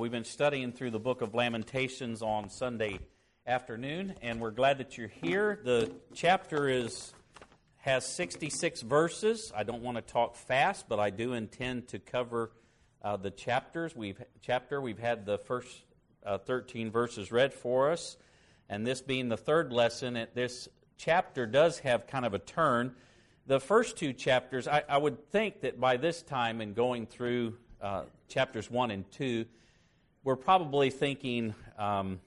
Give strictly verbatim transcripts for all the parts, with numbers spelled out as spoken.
We've been studying through the book of Lamentations on Sunday afternoon, and we're glad that you're here. The chapter is has sixty-six verses. I don't want to talk fast, but I do intend to cover uh, the chapters. We've chapter we've had the first uh, thirteen verses read for us, and this being the third lesson, it, this chapter does have kind of a turn. The first two chapters, I, I would think that by this time in going through uh, chapters one and two, we're probably thinking, um,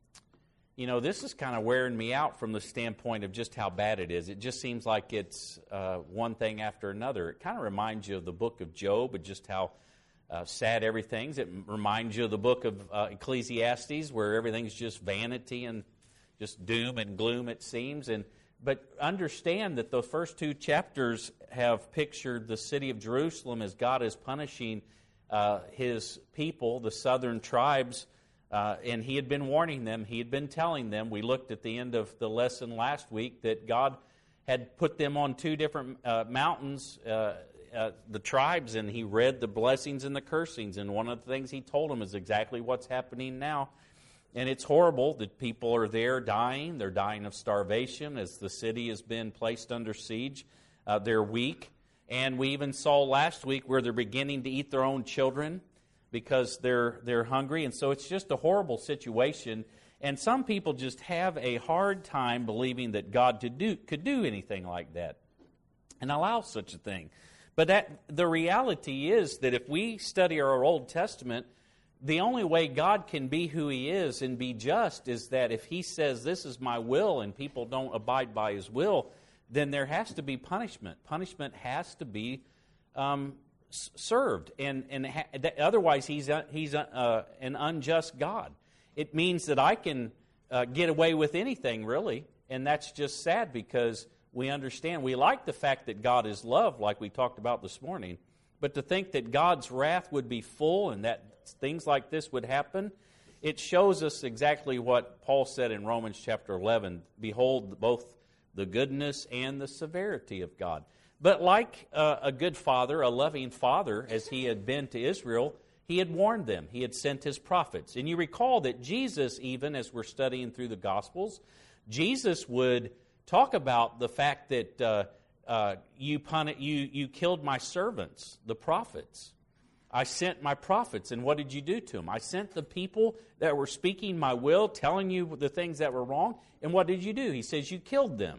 you know, this is kind of wearing me out from the standpoint of just how bad it is. It just seems like it's uh, one thing after another. It kind of reminds you of the book of Job and just how uh, sad everything's. It reminds you of the book of uh, Ecclesiastes, where everything's just vanity and just doom and gloom, it seems. And But understand that the first two chapters have pictured the city of Jerusalem as God is punishing uh, His people, the southern tribes, uh, and He had been warning them. He had been telling them. We looked at the end of the lesson last week that God had put them on two different uh, mountains, uh, uh, the tribes, and He read the blessings and the cursings. And one of the things He told them is exactly what's happening now. And it's horrible that people are there dying. They're dying of starvation as the city has been placed under siege. Uh, they're weak. And we even saw last week where they're beginning to eat their own children because they're they're hungry. And so it's just a horrible situation. And some people just have a hard time believing that God to do, could do anything like that and allow such a thing. But that the reality is that if we study our Old Testament, the only way God can be who He is and be just is that if He says, this is my will, and people don't abide by His will, then there has to be punishment. Punishment has to be um, served. And, and ha- otherwise, He's, a, he's a, uh, an unjust God. It means that I can uh, get away with anything, really, and that's just sad because we understand. We like the fact that God is love, like we talked about this morning, but to think that God's wrath would be full and that things like this would happen, it shows us exactly what Paul said in Romans chapter eleven. Behold, both the goodness and the severity of God. But like uh, a good father, a loving father, as He had been to Israel, He had warned them. He had sent His prophets. And you recall that Jesus, even as we're studying through the Gospels, Jesus would talk about the fact that uh, uh, you, pun- you, you killed my servants, the prophets. I sent my prophets, and what did you do to them? I sent the people that were speaking my will, telling you the things that were wrong, and what did you do? He says you killed them.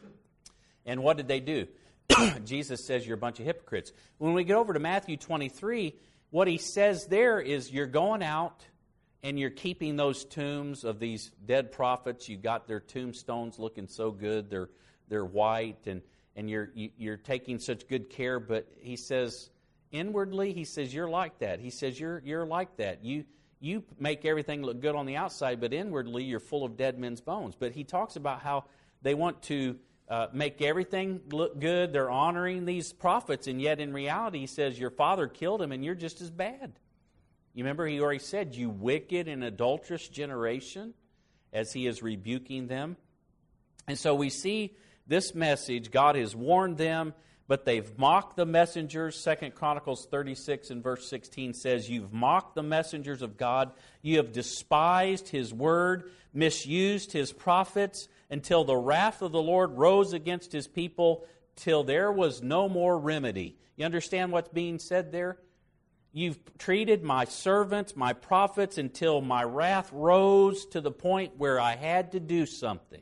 And what did they do? Jesus says you're a bunch of hypocrites. When we get over to Matthew twenty-three, what He says there is you're going out and you're keeping those tombs of these dead prophets. You got their tombstones looking so good, they're they're white, and, and you're you, you're taking such good care, but He says inwardly, He says, you're like that. He says, you're you're like that. You you make everything look good on the outside, but inwardly, you're full of dead men's bones. But He talks about how they want to uh, make everything look good. They're honoring these prophets, and yet in reality, He says, your father killed him, and you're just as bad. You remember, He already said, you wicked and adulterous generation, as He is rebuking them. And so we see this message. God has warned them, but they've mocked the messengers. Second Chronicles thirty-six and verse sixteen says, you've mocked the messengers of God. You have despised His word, misused His prophets, until the wrath of the Lord rose against His people, till there was no more remedy. You understand what's being said there? You've treated my servants, my prophets, until my wrath rose to the point where I had to do something.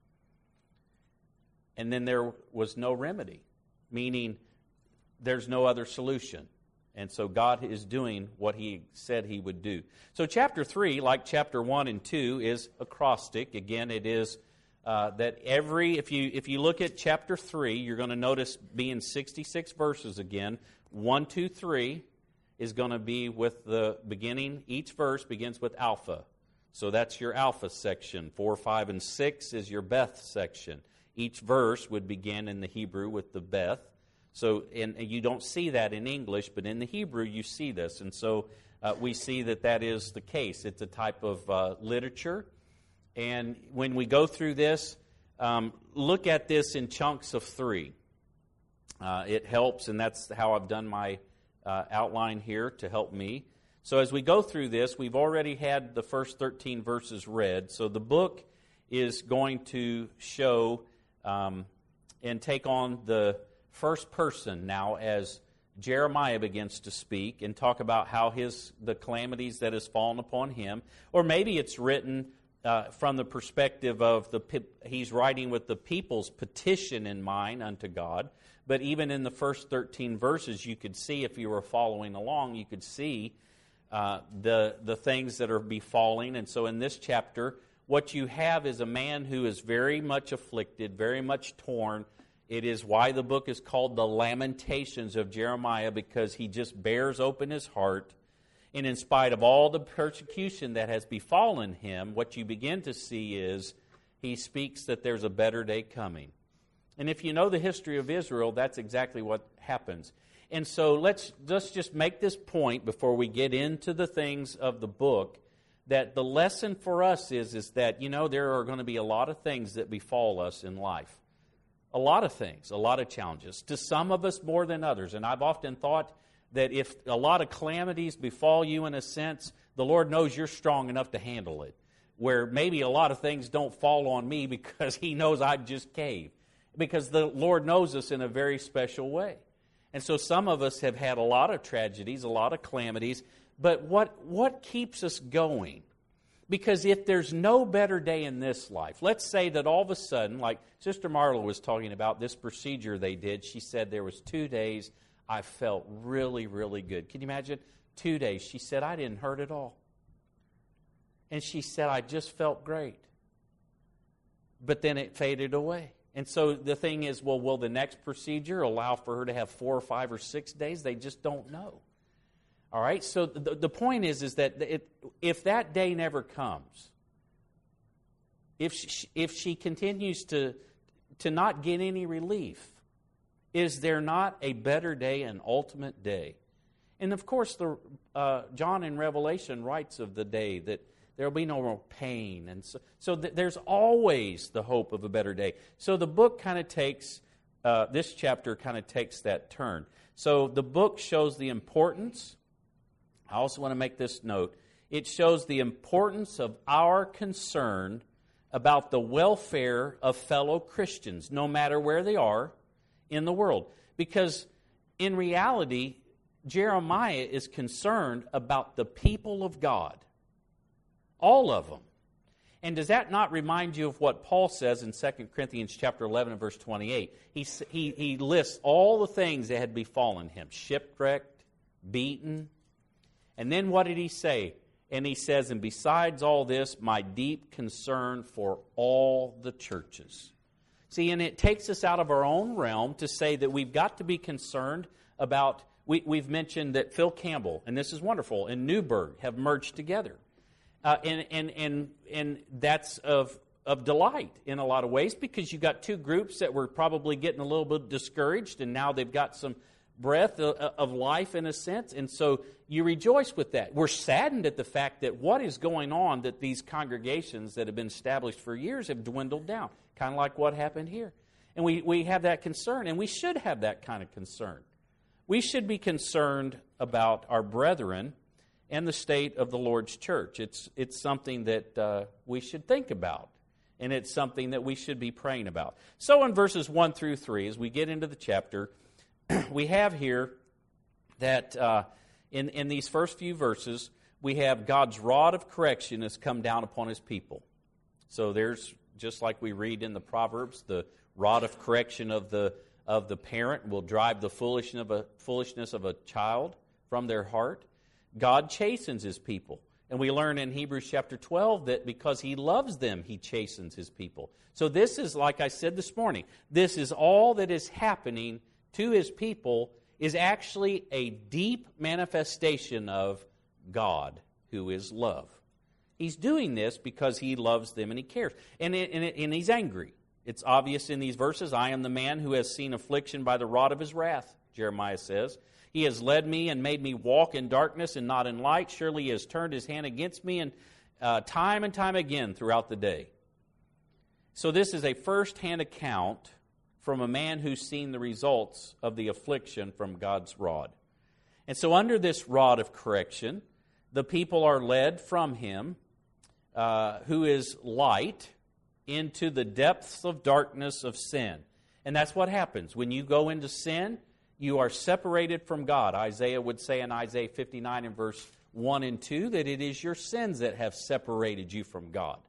And then there was no remedy. Meaning there's no other solution. And so God is doing what He said He would do. So chapter three, like chapter one and two, is acrostic. Again, it is uh, that every, if you if you look at chapter three, you're going to notice being sixty-six verses again. one, two, three is going to be with the beginning. Each verse begins with alpha. So that's your alpha section. four, five, and six is your Beth section. Each verse would begin in the Hebrew with the Beth. So, and you don't see that in English, but in the Hebrew you see this. And so uh, we see that that is the case. It's a type of uh, literature. And when we go through this, um, look at this in chunks of three. Uh, it helps, and that's how I've done my uh, outline here to help me. So as we go through this, we've already had the first thirteen verses read. So the book is going to show um, and take on the first person now as Jeremiah begins to speak and talk about how his the calamities that has fallen upon him. Or maybe it's written uh, from the perspective of the he's writing with the people's petition in mind unto God. But even in the first thirteen verses, you could see, if you were following along, you could see uh, the the things that are befalling. And so in this chapter, what you have is a man who is very much afflicted, very much torn. It is why the book is called the Lamentations of Jeremiah, because he just bears open his heart. And in spite of all the persecution that has befallen him, what you begin to see is he speaks that there's a better day coming. And if you know the history of Israel, that's exactly what happens. And so let's, let's just make this point before we get into the things of the book, that the lesson for us is, is that, you know, there are going to be a lot of things that befall us in life. A lot of things, a lot of challenges. To some of us more than others. And I've often thought that if a lot of calamities befall you in a sense, the Lord knows you're strong enough to handle it. Where maybe a lot of things don't fall on me because He knows I'd just cave. Because the Lord knows us in a very special way. And so some of us have had a lot of tragedies, a lot of calamities. But what, what keeps us going? Because if there's no better day in this life, let's say that all of a sudden, like Sister Marla was talking about this procedure they did, she said there was two days I felt really, really good. Can you imagine? Two days. She said, I didn't hurt at all. And she said, I just felt great. But then it faded away. And so the thing is, well, will the next procedure allow for her to have four or five or six days? They just don't know. All right, so the, the point is, is that it, if that day never comes, if she, if she continues to, to not get any relief, is there not a better day, an ultimate day? And of course, the uh, John in Revelation writes of the day that there will be no more pain. And so, so th- there's always the hope of a better day. So the book kind of takes, uh, this chapter kind of takes that turn. So the book shows the importance. I also want to make this note. It shows the importance of our concern about the welfare of fellow Christians, no matter where they are in the world. Because in reality, Jeremiah is concerned about the people of God. All of them. And does that not remind you of what Paul says in Second Corinthians chapter eleven and verse twenty-eight? He, he, he lists all the things that had befallen him. Shipwrecked, beaten. And then what did he say? And he says, and besides all this, my deep concern for all the churches. See, and it takes us out of our own realm to say that we've got to be concerned about, we, we've mentioned that Phil Campbell, and this is wonderful, and Newberg have merged together. Uh, and, and, and, and that's of, of delight in a lot of ways, because you've got two groups that were probably getting a little bit discouraged, and now they've got some breath of life in a sense, and so you rejoice with that. We're saddened at the fact that what is going on, that these congregations that have been established for years have dwindled down, kind of like what happened here. And we, we have that concern, and we should have that kind of concern. We should be concerned about our brethren and the state of the Lord's church. It's, it's something that uh, we should think about, and it's something that we should be praying about. So in verses one through three, as we get into the chapter, we have here that uh, in, in these first few verses, we have God's rod of correction has come down upon His people. So there's, just like we read in the Proverbs, the rod of correction of the of the parent will drive the foolishness of a, foolishness of a child from their heart. God chastens His people. And we learn in Hebrews chapter twelve that because He loves them, He chastens His people. So this is, like I said this morning, this is all that is happening to His people, is actually a deep manifestation of God, who is love. He's doing this because He loves them and He cares. And, it, and, it, and He's angry. It's obvious in these verses, I am the man who has seen affliction by the rod of His wrath, Jeremiah says. He has led me and made me walk in darkness and not in light. Surely He has turned His hand against me, and uh, time and time again throughout the day. So this is a first-hand account from a man who's seen the results of the affliction from God's rod. And so under this rod of correction, the people are led from him, uh, who is light, into the depths of darkness of sin. And that's what happens. When you go into sin, you are separated from God. Isaiah would say in Isaiah fifty-nine and verse one and two that it is your sins that have separated you from God.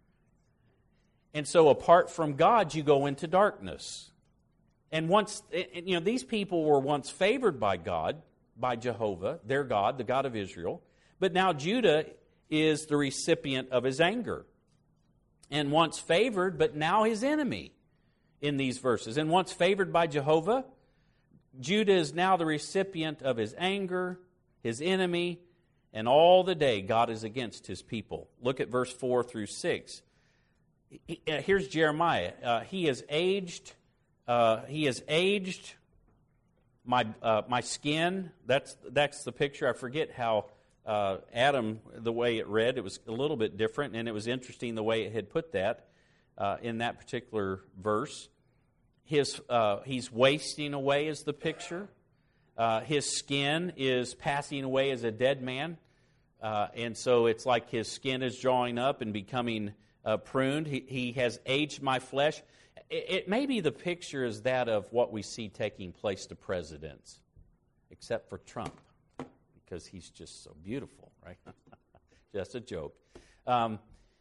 And so apart from God, you go into darkness. And once, you know, these people were once favored by God, by Jehovah, their God, the God of Israel. But now Judah is the recipient of his anger. And once favored, but now his enemy in these verses. And once favored by Jehovah, Judah is now the recipient of his anger, his enemy, and all the day God is against his people. Look at verse four through six. Here's Jeremiah. Uh, he is aged. Uh, he has aged my uh, my skin. That's that's the picture. I forget how uh, Adam, the way it read, it was a little bit different, and it was interesting the way it had put that uh, in that particular verse. His uh, he's wasting away is the picture. Uh, his skin is passing away as a dead man, uh, and so it's like his skin is drawing up and becoming uh, pruned. He, he has aged my flesh. It, it may be the picture is that of what we see taking place to presidents, except for Trump, because he's just so beautiful, right? Just a joke. Um,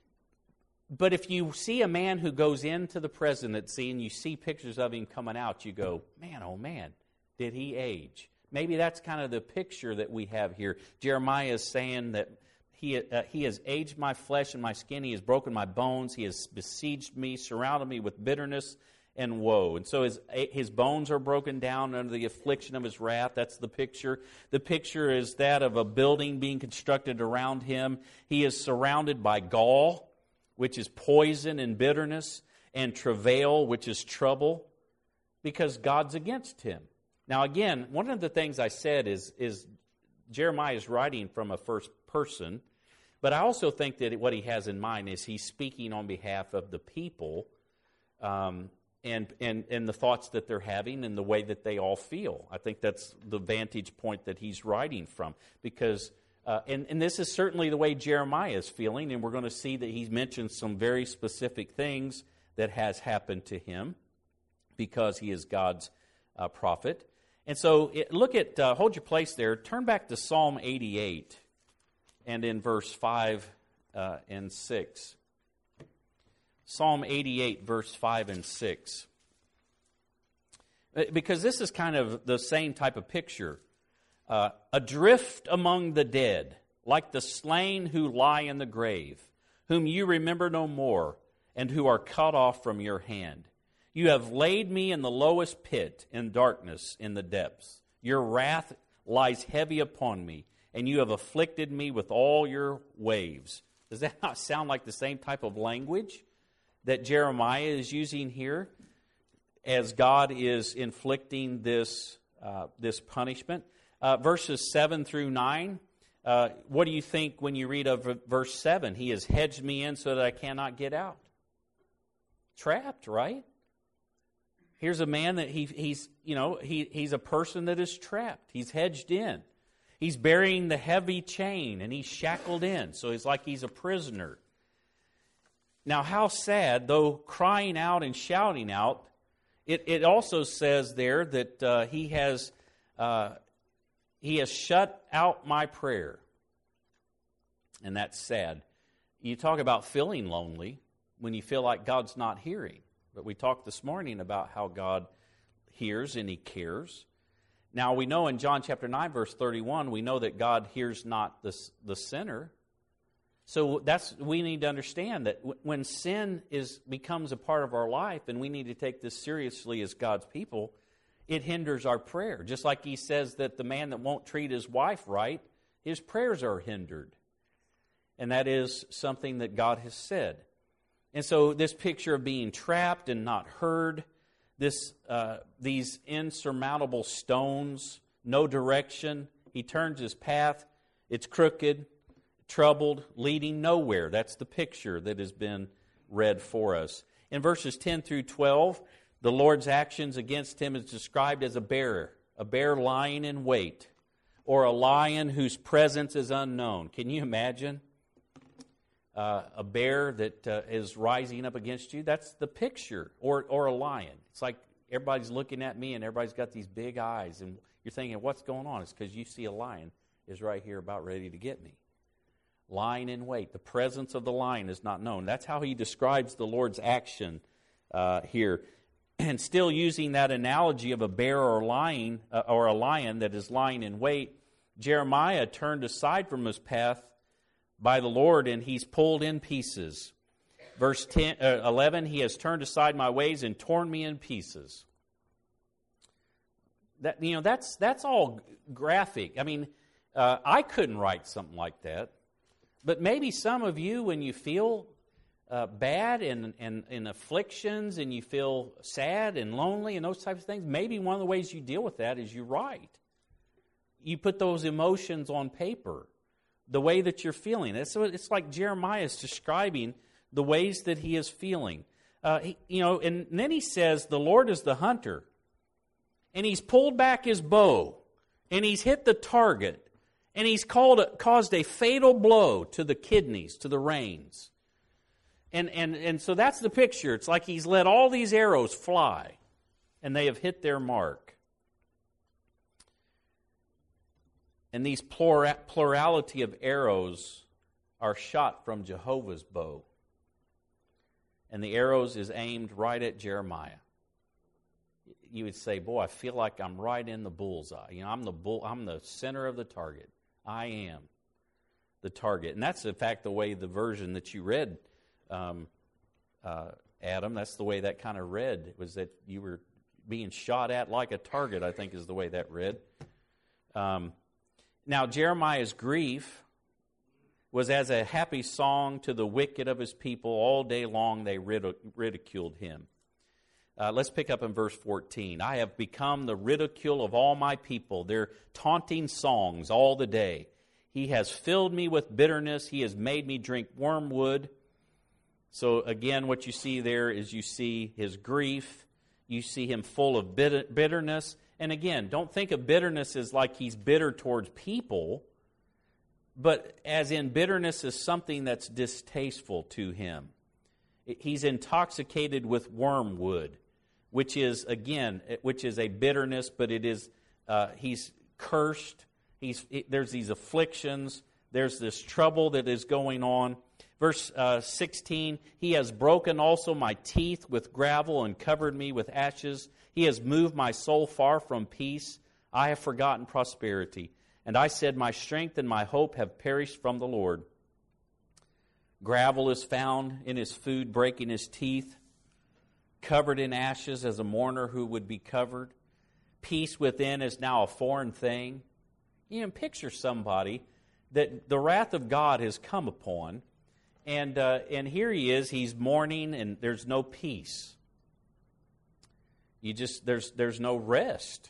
but if you see a man who goes into the presidency and you see pictures of him coming out, you go, man, oh man, did he age? Maybe that's kind of the picture that we have here. Jeremiah is saying that he, uh, he has aged my flesh and my skin. He has broken my bones. He has besieged me, surrounded me with bitterness and woe. And so his, his bones are broken down under the affliction of his wrath. That's the picture. The picture is that of a building being constructed around him. He is surrounded by gall, which is poison and bitterness, and travail, which is trouble, because God's against him. Now again, one of the things I said is, is Jeremiah is writing from a first person, but I also think that what he has in mind is he's speaking on behalf of the people um, and, and, and the thoughts that they're having and the way that they all feel. I think that's the vantage point that he's writing from. Because, uh, and, and this is certainly the way Jeremiah is feeling, and we're going to see that he mentions some very specific things that has happened to him because he is God's uh, prophet. And so it, look at, uh, hold your place there, turn back to Psalm eighty-eight. And in verse five uh, and six. Psalm eighty-eight, verse five and six. Because this is kind of the same type of picture. Uh, Adrift among the dead, like the slain who lie in the grave, whom you remember no more, and who are cut off from your hand. You have laid me in the lowest pit, in darkness, in the depths. Your wrath lies heavy upon me, and you have afflicted me with all your waves. Does that not sound like the same type of language that Jeremiah is using here as God is inflicting this, uh, this punishment? Uh, verses seven through nine, uh, what do you think when you read of verse seven? He has hedged me in so that I cannot get out. Trapped, right? Here's a man that he, he's, you know, he, he's a person that is trapped. He's hedged in. He's bearing the heavy chain, and he's shackled in. So it's like he's a prisoner. Now, how sad, though crying out and shouting out, it, it also says there that uh, he has uh, he has shut out my prayer. And that's sad. You talk about feeling lonely when you feel like God's not hearing. But we talked this morning about how God hears and he cares. Now, we know in John chapter nine, verse thirty-one, we know that God hears not the, the sinner. So that's we need to understand that when sin is becomes a part of our life, and we need to take this seriously as God's people, it hinders our prayer. Just like he says that the man that won't treat his wife right, his prayers are hindered. And that is something that God has said. And so this picture of being trapped and not heard, This, uh, these insurmountable stones, no direction. He turns his path. It's crooked, troubled, leading nowhere. That's the picture that has been read for us. In verses ten through twelve, the Lord's actions against him is described as a bear, a bear lying in wait, or a lion whose presence is unknown. Can you imagine uh, a bear that uh, is rising up against you? That's the picture. Or, or a lion. It's like everybody's looking at me and everybody's got these big eyes. And you're thinking, what's going on? It's because you see a lion is right here about ready to get me. Lying in wait. The presence of the lion is not known. That's how he describes the Lord's action uh, here. And still using that analogy of a bear or lion, uh, or a lion that is lying in wait, Jeremiah turned aside from his path by the Lord, and he's pulled in pieces. Verse ten, uh, eleven, he has turned aside my ways and torn me in pieces. That you know, that's that's all graphic. I mean, uh, I couldn't write something like that. But maybe some of you, when you feel uh, bad and, and, and afflictions and you feel sad and lonely and those types of things, maybe one of the ways you deal with that is you write. You put those emotions on paper, the way that you're feeling. It's, it's like Jeremiah is describing the ways that he is feeling. Uh, he, you know, and then he says, the Lord is the hunter. And he's pulled back his bow. And he's hit the target. And he's called, caused a fatal blow to the kidneys, to the reins. And, and, and so that's the picture. It's like he's let all these arrows fly, and they have hit their mark. And these plura- plurality of arrows are shot from Jehovah's bow. And the arrows is aimed right at Jeremiah. You would say, boy, I feel like I'm right in the bullseye. You know, I'm the bull, I'm the center of the target. I am the target. And that's, in fact, the way the version that you read, um, uh, Adam, that's the way that kind of read, was that you were being shot at like a target, I think is the way that read. Um, now, Jeremiah's grief was as a happy song to the wicked of his people. All day long they ridiculed him. Uh, let's pick up in verse fourteen. I have become the ridicule of all my people, their taunting songs all the day. He has filled me with bitterness. He has made me drink wormwood. So again, what you see there is you see his grief. You see him full of bitterness. And again, don't think of bitterness as like he's bitter towards people, but as in bitterness is something that's distasteful to him. He's intoxicated with wormwood, which is, again, which is a bitterness, but it is, uh, he's cursed. He's, it, there's these afflictions. There's this trouble that is going on. Verse uh, sixteen, he has broken also my teeth with gravel and covered me with ashes. He has moved my soul far from peace. I have forgotten prosperity. And I said, my strength and my hope have perished from the Lord. Gravel is found in his food, breaking his teeth, covered in ashes as a mourner who would be covered. Peace within is now a foreign thing. You know, picture somebody that the wrath of God has come upon, and uh, and here he is, he's mourning, and there's no peace. You just there's there's no rest.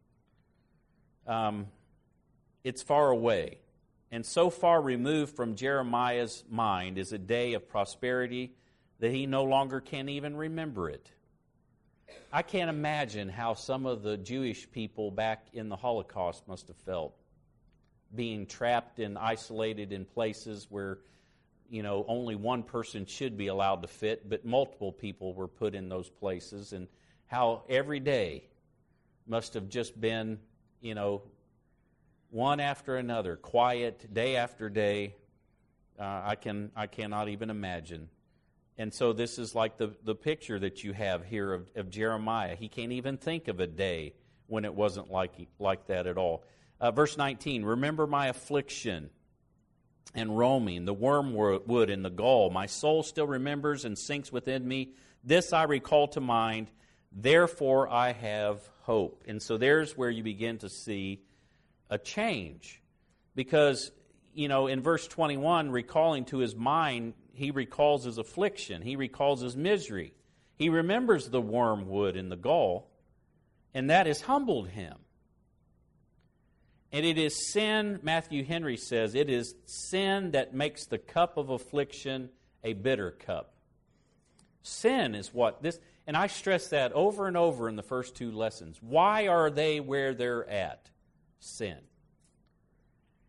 Um, it's far away. And so far removed from Jeremiah's mind is a day of prosperity that he no longer can even remember it. I can't imagine how some of the Jewish people back in the Holocaust must have felt, being trapped and isolated in places where, you know, only one person should be allowed to fit, but multiple people were put in those places, and how every day must have just been, you know, one after another, quiet, day after day. Uh, I can I cannot even imagine. And so this is like the, the picture that you have here of, of Jeremiah. He can't even think of a day when it wasn't like, like that at all. Uh, verse nineteen, remember my affliction and roaming, the wormwood and the gall. My soul still remembers and sinks within me. This I recall to mind. Therefore I have hope. And so there's where you begin to see a change, because, you know, in verse twenty-one, recalling to his mind, he recalls his affliction, he recalls his misery, he remembers the wormwood and the gall, and that has humbled him. And it is sin, Matthew Henry says, it is sin that makes the cup of affliction a bitter cup. Sin is what this, and I stress that over and over in the first two lessons. Why are they where they're at? Sin.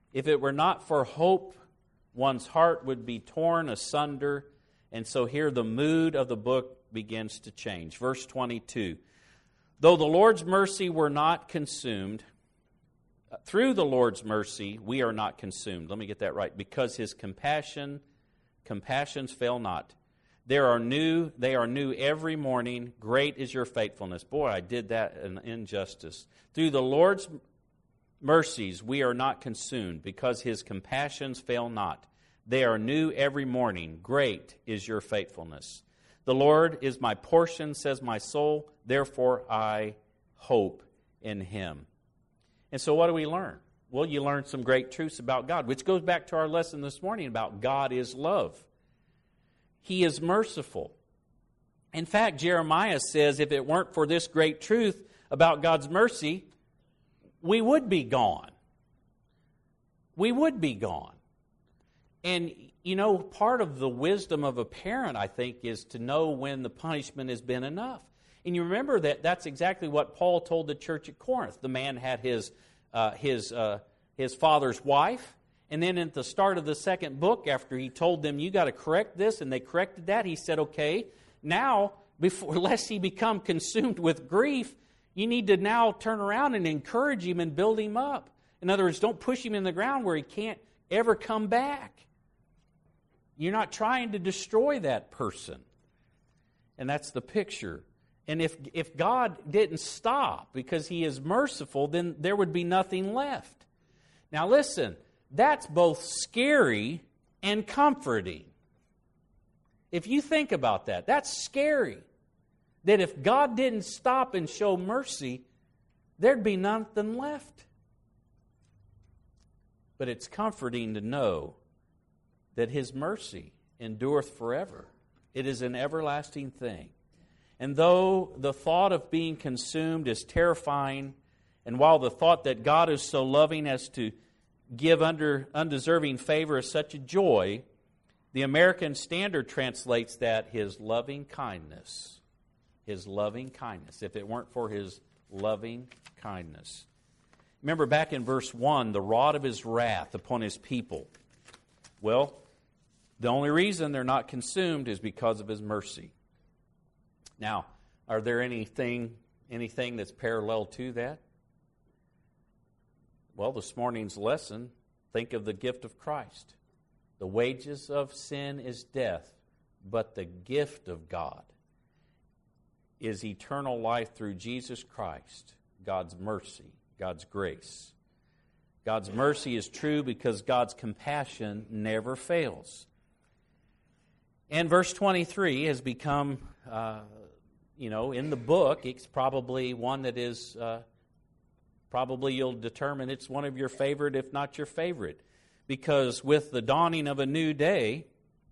If it were not for hope, one's heart would be torn asunder. And so here the mood of the book begins to change. Verse twenty-two. Though the Lord's mercy were not consumed, through the Lord's mercy we are not consumed. Let me get that right. Because His compassion, compassions fail not. There are new, they are new every morning. Great is your faithfulness. Boy, I did that an injustice. Through the Lord's mercies we are not consumed, because His compassions fail not. They are new every morning. Great is your faithfulness. The Lord is my portion, says my soul. Therefore I hope in Him. And so what do we learn? Well, you learn some great truths about God, which goes back to our lesson this morning about God is love. He is merciful. In fact, Jeremiah says if it weren't for this great truth about God's mercy, we would be gone. We would be gone. And, you know, part of the wisdom of a parent, I think, is to know when the punishment has been enough. And you remember that that's exactly what Paul told the church at Corinth. The man had his uh, his uh, his father's wife, and then at the start of the second book, after he told them, you got to correct this, and they corrected that, he said, okay, now, before lest he become consumed with grief, you need to now turn around and encourage him and build him up. In other words, don't push him in the ground where he can't ever come back. You're not trying to destroy that person. And that's the picture. And if if God didn't stop because He is merciful, then there would be nothing left. Now listen, that's both scary and comforting. If you think about that, that's scary. That if God didn't stop and show mercy, there'd be nothing left. But it's comforting to know that His mercy endureth forever. It is an everlasting thing. And though the thought of being consumed is terrifying, and while the thought that God is so loving as to give under undeserving favor is such a joy, the American Standard translates that His loving kindness. His loving kindness. If it weren't for His loving kindness. Remember back in verse one, the rod of His wrath upon His people. Well, the only reason they're not consumed is because of His mercy. Now, are there anything anything that's parallel to that? Well, this morning's lesson, think of the gift of Christ. The wages of sin is death, but the gift of God is eternal life through Jesus Christ, God's mercy, God's grace. God's mercy is true because God's compassion never fails. And verse twenty-three has become, uh, you know, in the book, it's probably one that is, uh, probably you'll determine it's one of your favorite, if not your favorite. Because with the dawning of a new day,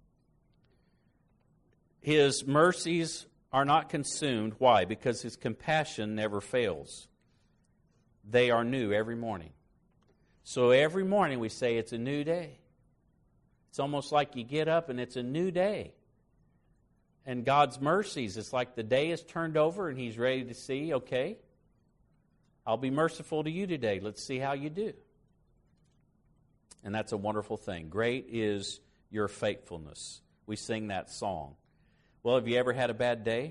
His mercies are not consumed. Why? Because His compassion never fails. They are new every morning. So every morning we say it's a new day. It's almost like you get up and it's a new day. And God's mercies, it's like the day is turned over and He's ready to see, okay, I'll be merciful to you today. Let's see how you do. And that's a wonderful thing. Great is your faithfulness. We sing that song. Well, have you ever had a bad day?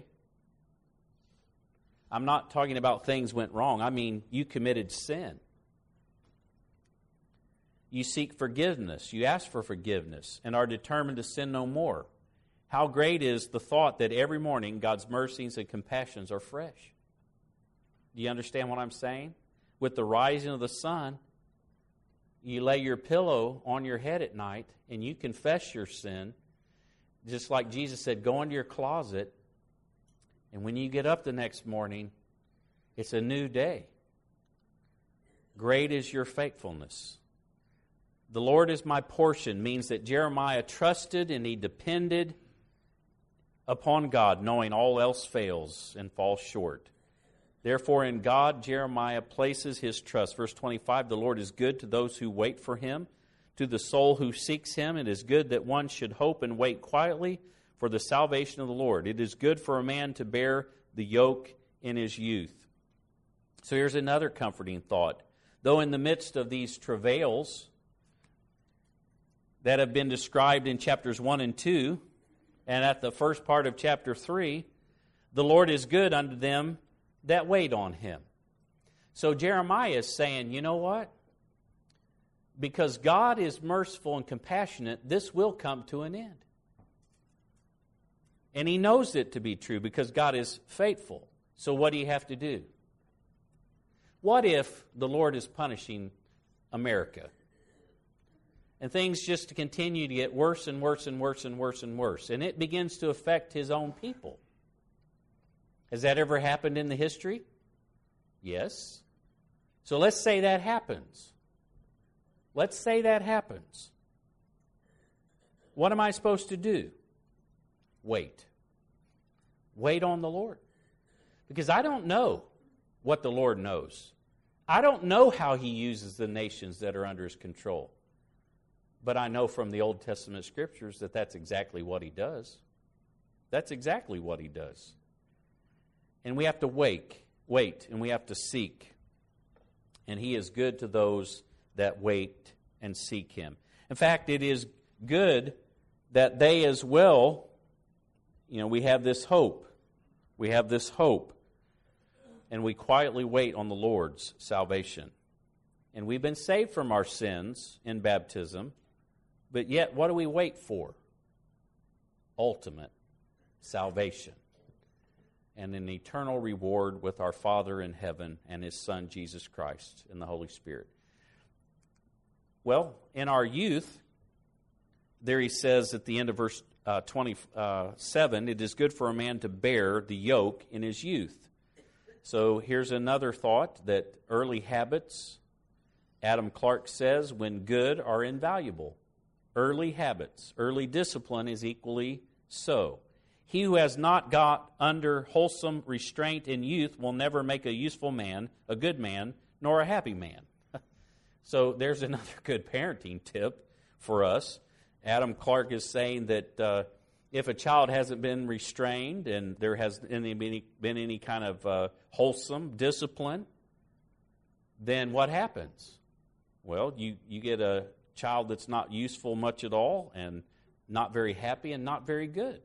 I'm not talking about things went wrong. I mean, you committed sin. You seek forgiveness. You ask for forgiveness and are determined to sin no more. How great is the thought that every morning God's mercies and compassions are fresh. Do you understand what I'm saying? With the rising of the sun, you lay your pillow on your head at night and you confess your sin. Just like Jesus said, go into your closet, and when you get up the next morning, it's a new day. Great is your faithfulness. The Lord is my portion means that Jeremiah trusted and he depended upon God, knowing all else fails and falls short. Therefore, in God, Jeremiah places his trust. Verse twenty-five, the Lord is good to those who wait for Him. To the soul who seeks Him, it is good that one should hope and wait quietly for the salvation of the Lord. It is good for a man to bear the yoke in his youth. So here's another comforting thought. Though in the midst of these travails, that have been described in chapters one and two, and at the first part of chapter three, the Lord is good unto them that wait on Him. So Jeremiah is saying, you know what? Because God is merciful and compassionate, this will come to an end. And He knows it to be true because God is faithful. So what do you have to do? What if the Lord is punishing America? And things just continue to get worse and worse and worse and worse and worse. And it begins to affect His own people. Has that ever happened in the history? Yes. So let's say that happens. Let's say that happens. What am I supposed to do? Wait. Wait on the Lord. Because I don't know what the Lord knows. I don't know how He uses the nations that are under His control. But I know from the Old Testament Scriptures that that's exactly what He does. That's exactly what He does. And we have to wait, wait, and we have to seek. And He is good to those that wait and seek Him. In fact, it is good that they as well, you know, we have this hope. We have this hope. And we quietly wait on the Lord's salvation. And we've been saved from our sins in baptism, but yet what do we wait for? Ultimate salvation. And an eternal reward with our Father in heaven and His Son, Jesus Christ, and the Holy Spirit. Well, in our youth, there he says at the end of verse uh, twenty-seven, it is good for a man to bear the yoke in his youth. So here's another thought, that early habits, Adam Clark says, when good, are invaluable. Early habits, early discipline is equally so. He who has not got under wholesome restraint in youth will never make a useful man, a good man, nor a happy man. So there's another good parenting tip for us. Adam Clark is saying that uh, if a child hasn't been restrained and there has any, been any kind of uh, wholesome discipline, then what happens? Well, you, you get a child that's not useful much at all and not very happy and not very good.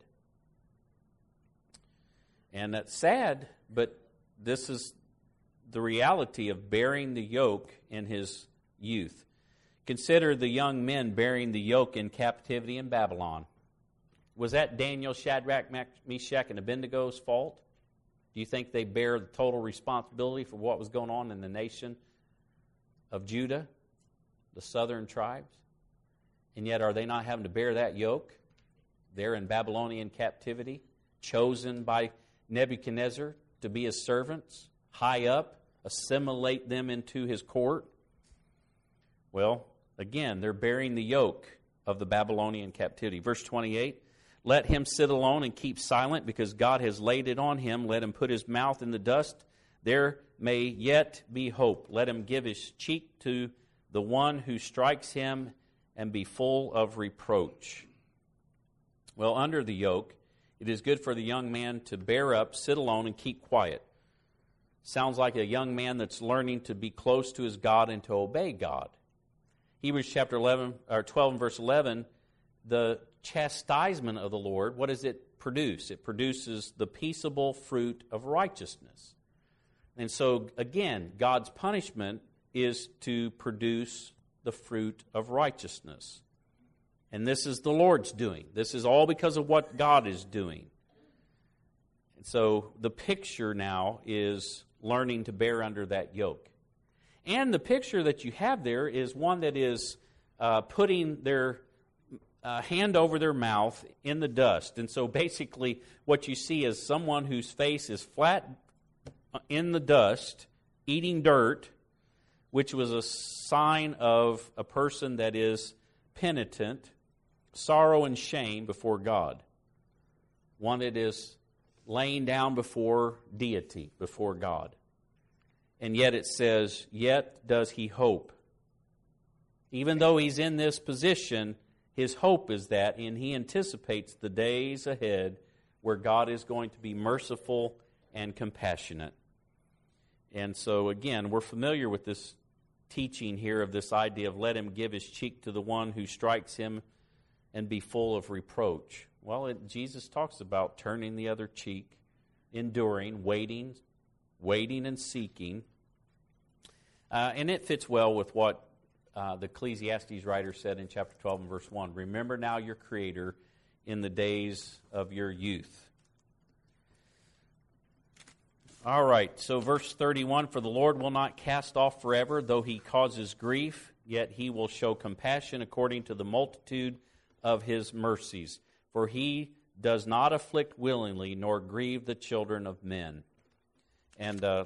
And that's sad, but this is the reality of bearing the yoke in his youth. Consider the young men bearing the yoke in captivity in Babylon. Was that Daniel, Shadrach, Meshach, and Abednego's fault? Do you think they bear the total responsibility for what was going on in the nation of Judah, the southern tribes? And yet are they not having to bear that yoke? They're in Babylonian captivity, chosen by Nebuchadnezzar to be his servants, high up, assimilate them into his court. Well, again, they're bearing the yoke of the Babylonian captivity. Verse twenty-eight, let him sit alone and keep silent, because God has laid it on him. Let him put his mouth in the dust. There may yet be hope. Let him give his cheek to the one who strikes him and be full of reproach. Well, under the yoke, it is good for the young man to bear up, sit alone, and keep quiet. Sounds like a young man that's learning to be close to his God and to obey God. Hebrews chapter eleven or twelve and verse eleven, the chastisement of the Lord, what does it produce? It produces the peaceable fruit of righteousness. And so, again, God's punishment is to produce the fruit of righteousness. And this is the Lord's doing. This is all because of what God is doing. And so the picture now is learning to bear under that yoke. And the picture that you have there is one that is uh, putting their uh, hand over their mouth in the dust. And so basically what you see is someone whose face is flat in the dust, eating dirt, which was a sign of a person that is penitent, sorrow and shame before God. One that is laying down before deity, before God. And yet it says, yet does he hope. Even though he's in this position, his hope is that, and he anticipates the days ahead where God is going to be merciful and compassionate. And so, again, we're familiar with this teaching here of this idea of let him give his cheek to the one who strikes him and be full of reproach. Well, it, Jesus talks about turning the other cheek, enduring, waiting, waiting and seeking. Uh, and it fits well with what uh, the Ecclesiastes writer said in chapter twelve and verse one. Remember now your Creator in the days of your youth. All right, so verse thirty-one, for the Lord will not cast off forever, though he causes grief, yet he will show compassion according to the multitude of his mercies. For he does not afflict willingly, nor grieve the children of men. And, uh,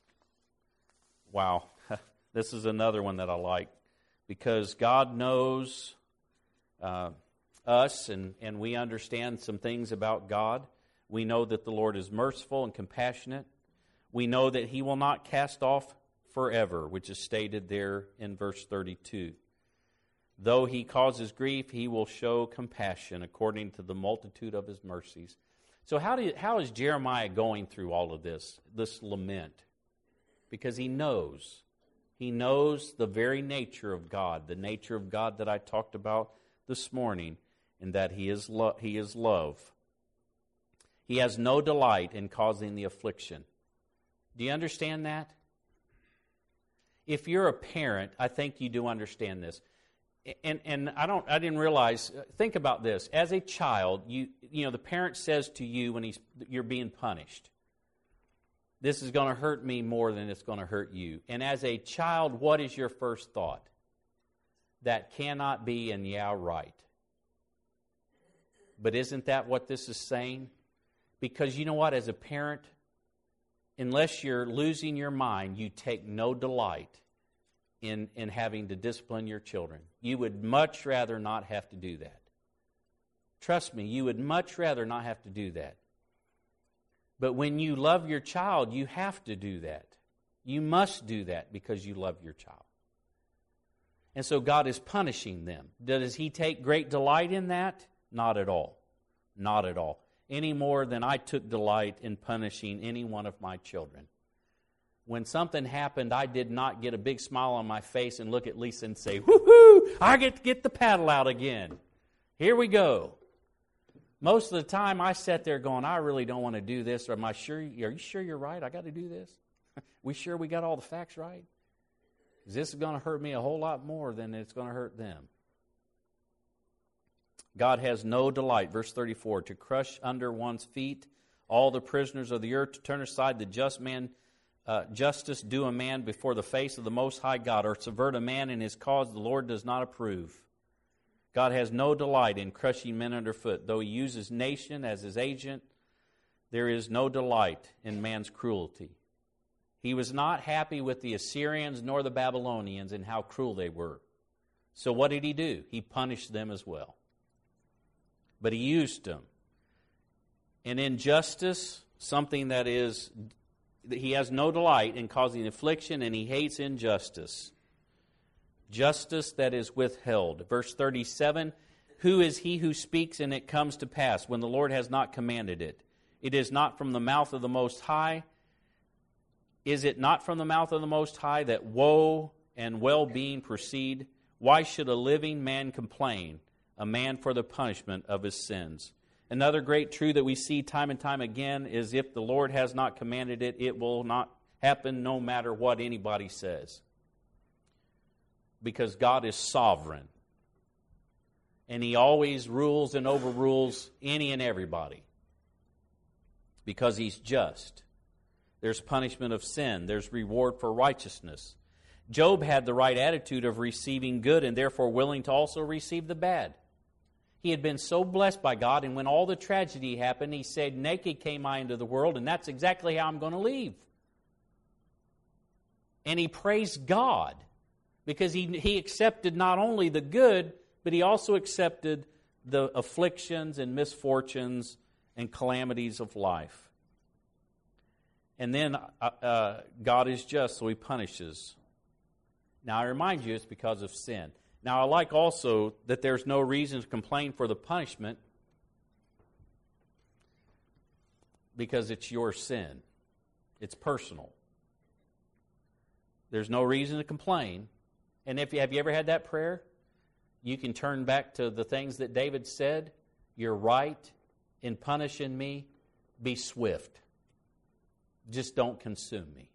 wow, this is another one that I like, because God knows uh, us, and, and we understand some things about God. We know that the Lord is merciful and compassionate. We know that he will not cast off forever, which is stated there in verse thirty-two. Though he causes grief, he will show compassion according to the multitude of his mercies. So how do you, how is Jeremiah going through all of this, this lament? Because he knows. He knows the very nature of God, the nature of God that I talked about this morning, and that he is, lo- he is love. He has no delight in causing the affliction. Do you understand that? If you're a parent, I think you do understand this. And and I don't I didn't realize, think about this. As a child, you you know the parent says to you when he's you're being punished, this is going to hurt me more than it's going to hurt you. And as a child, what is your first thought? That cannot be, and yeah, right. But isn't that what this is saying? Because you know what, as a parent, unless you're losing your mind, you take no delight in, in having to discipline your children. You would much rather not have to do that. Trust me, you would much rather not have to do that. But when you love your child, you have to do that. You must do that because you love your child. And so God is punishing them. Does he take great delight in that? Not at all. Not at all. Any more than I took delight in punishing any one of my children. When something happened, I did not get a big smile on my face and look at Lisa and say, woohoo, I get to get the paddle out again. Here we go. Most of the time I sat there going, I really don't want to do this. Or am I sure? Are you sure you're right? I got to do this? We sure we got all the facts right? Because this is going to hurt me a whole lot more than it's going to hurt them. God has no delight, verse thirty-four, to crush under one's feet all the prisoners of the earth, to turn aside the just man, uh, justice due a man before the face of the Most High God, or subvert a man in his cause the Lord does not approve. God has no delight in crushing men underfoot. Though he uses nation as his agent, there is no delight in man's cruelty. He was not happy with the Assyrians nor the Babylonians and how cruel they were. So what did he do? He punished them as well. But he used them. And injustice, something that is, he has no delight in causing affliction, and he hates injustice. Justice that is withheld. Verse thirty-seven, who is he who speaks and it comes to pass when the Lord has not commanded it? It is not from the mouth of the Most High. Is it not from the mouth of the Most High that woe and well-being proceed? Why should a living man complain? A man for the punishment of his sins. Another great truth that we see time and time again is if the Lord has not commanded it, it will not happen no matter what anybody says. Because God is sovereign. And he always rules and overrules any and everybody. Because he's just. There's punishment of sin. There's reward for righteousness. Job had the right attitude of receiving good and therefore willing to also receive the bad. He had been so blessed by God, and when all the tragedy happened, he said, naked came I into the world, and that's exactly how I'm going to leave. And he praised God, because he, he accepted not only the good, but he also accepted the afflictions and misfortunes and calamities of life. And then uh, uh, God is just, so he punishes. Now, I remind you, it's because of sin. Now, I like also that there's no reason to complain for the punishment because it's your sin. It's personal. There's no reason to complain. And if you have you ever had that prayer? You can turn back to the things that David said. You're right in punishing me. Be swift. Just don't consume me.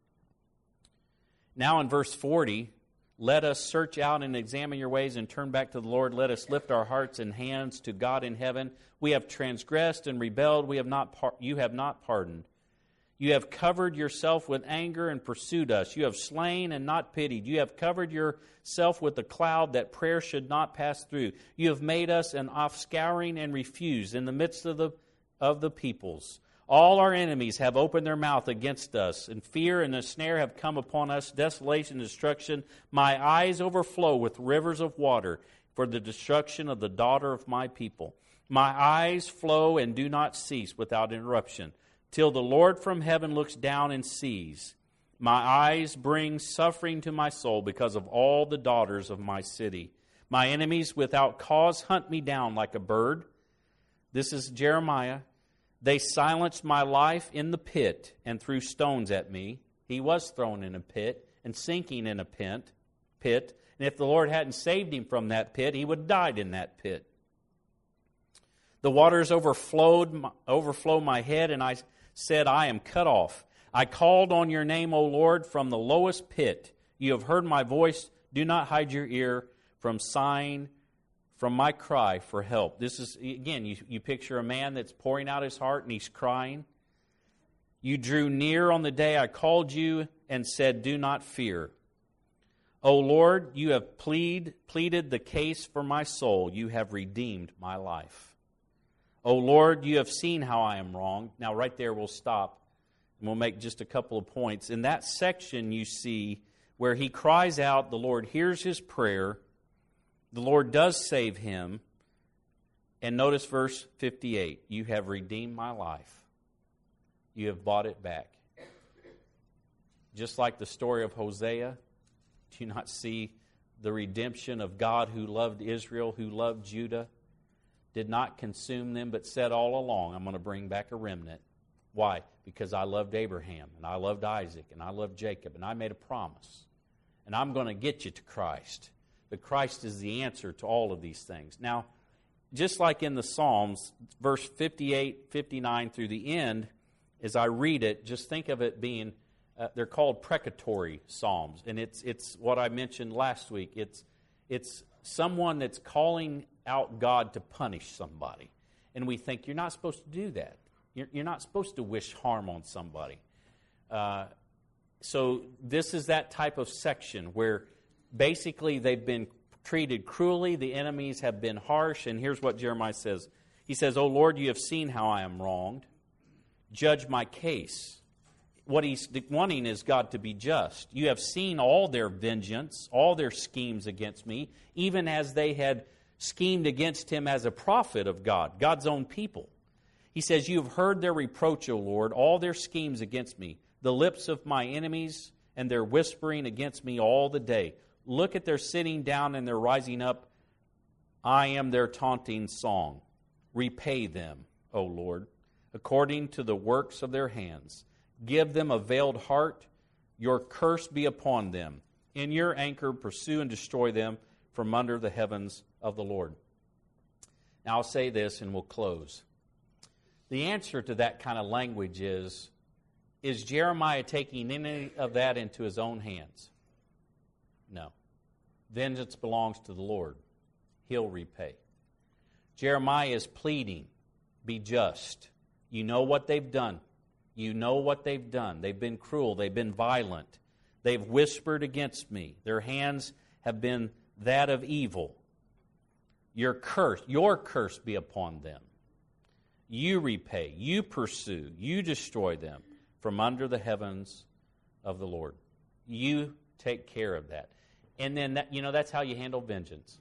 Now in verse forty, let us search out and examine your ways and turn back to the Lord. Let us lift our hearts and hands to God in heaven. We have transgressed and rebelled. We have not par- you have not pardoned. You have covered yourself with anger and pursued us. You have slain and not pitied. You have covered yourself with a cloud that prayer should not pass through. You have made us an offscouring and refused in the midst of the of the peoples. All our enemies have opened their mouth against us, and fear and a snare have come upon us, desolation and destruction. My eyes overflow with rivers of water for the destruction of the daughter of my people. My eyes flow and do not cease without interruption, till the Lord from heaven looks down and sees. My eyes bring suffering to my soul because of all the daughters of my city. My enemies without cause hunt me down like a bird. This is Jeremiah. They silenced my life in the pit and threw stones at me. He was thrown in a pit and sinking in a pit. pit. And if the Lord hadn't saved him from that pit, he would have died in that pit. The waters overflowed, overflow my head, and I said, I am cut off. I called on your name, O Lord, from the lowest pit. You have heard my voice. Do not hide your ear from sighing, from my cry for help. This is, again, you, you picture a man that's pouring out his heart and he's crying. You drew near on the day I called you and said, do not fear. O Lord, you have plead, pleaded the case for my soul. You have redeemed my life. O Lord, you have seen how I am wronged. Now right there we'll stop and we'll make just a couple of points. In that section you see where he cries out, the Lord hears his prayer. The Lord does save him. And notice verse fifty-eight. You have redeemed my life. You have bought it back. Just like the story of Hosea, do you not see the redemption of God who loved Israel, who loved Judah, did not consume them, but said all along, I'm going to bring back a remnant. Why? Because I loved Abraham, and I loved Isaac, and I loved Jacob, and I made a promise. And I'm going to get you to Christ. But Christ is the answer to all of these things. Now, just like in the Psalms, verse fifty-eight, fifty-nine through the end, as I read it, just think of it being, uh, they're called precatory psalms. And it's it's what I mentioned last week. It's it's someone that's calling out God to punish somebody. And we think, you're not supposed to do that. You're, you're not supposed to wish harm on somebody. Uh, so this is that type of section where basically they've been treated cruelly, the enemies have been harsh, and here's what Jeremiah says. He says, O Lord, you have seen how I am wronged. Judge my case. What he's wanting is God to be just. You have seen all their vengeance, all their schemes against me, even as they had schemed against him as a prophet of God, God's own people. He says, you have heard their reproach, O Lord, all their schemes against me, the lips of my enemies and their whispering against me all the day. Look at their sitting down and their rising up. I am their taunting song. Repay them, O Lord, according to the works of their hands. Give them a veiled heart. Your curse be upon them. In your anger pursue and destroy them from under the heavens of the Lord. Now I'll say this and we'll close. The answer to that kind of language is, is Jeremiah taking any of that into his own hands? No. Vengeance belongs to the Lord. He'll repay. Jeremiah is pleading, be just. You know what they've done. You know what they've done. They've been cruel. They've been violent. They've whispered against me. Their hands have been that of evil. Your curse, your curse be upon them. You repay, you pursue, you destroy them from under the heavens of the Lord. You take care of that. And then, that, you know, that's how you handle vengeance.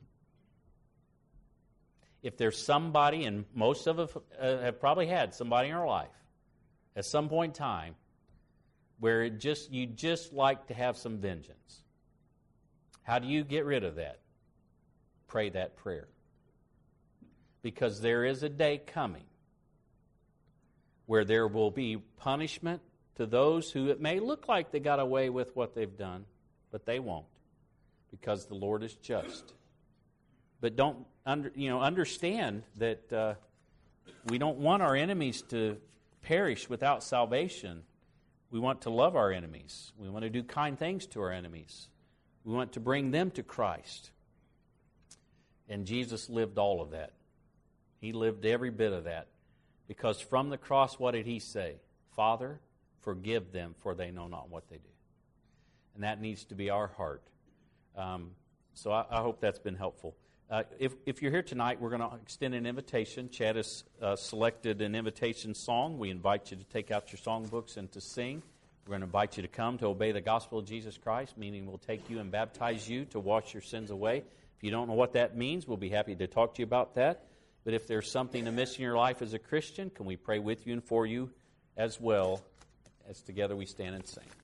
If there's somebody, and most of us uh, have probably had somebody in our life at some point in time where it just you just like to have some vengeance. How do you get rid of that? Pray that prayer. Because there is a day coming where there will be punishment to those who it may look like they got away with what they've done, but they won't, because the Lord is just. But don't under, you know understand that uh, we don't want our enemies to perish without salvation. We want to love our enemies. We want to do kind things to our enemies. We want to bring them to Christ. And Jesus lived all of that. He lived every bit of that. Because from the cross, what did He say? Father, forgive them, for they know not what they do. And that needs to be our heart. Um, so I, I hope that's been helpful. Uh, if, if you're here tonight, we're going to extend an invitation. Chad has uh, selected an invitation song. We invite you to take out your songbooks and to sing. We're going to invite you to come to obey the gospel of Jesus Christ, meaning we'll take you and baptize you to wash your sins away. If you don't know what that means, we'll be happy to talk to you about that. But if there's something amiss in your life as a Christian, can we pray with you and for you as well as together we stand and sing?